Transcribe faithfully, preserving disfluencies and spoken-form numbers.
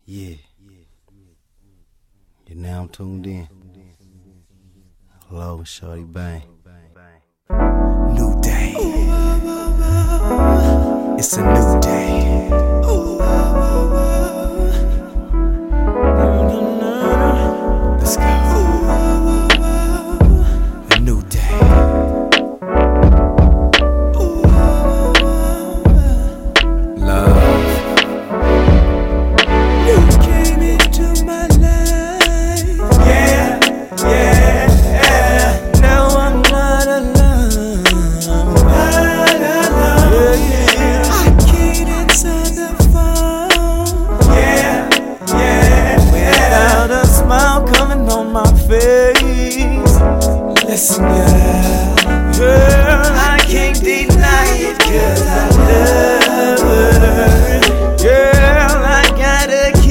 Yeah. You now I'm tuned in. Hello, Shorty Bang. New day. It's a new day. Let's go. A new day. Love. You came into my life. Yeah, yeah, yeah. Now I'm not alone. Not alone. Yeah, yeah. I can't answer the phone. Yeah, yeah, yeah. Without a smile coming on my face. Listen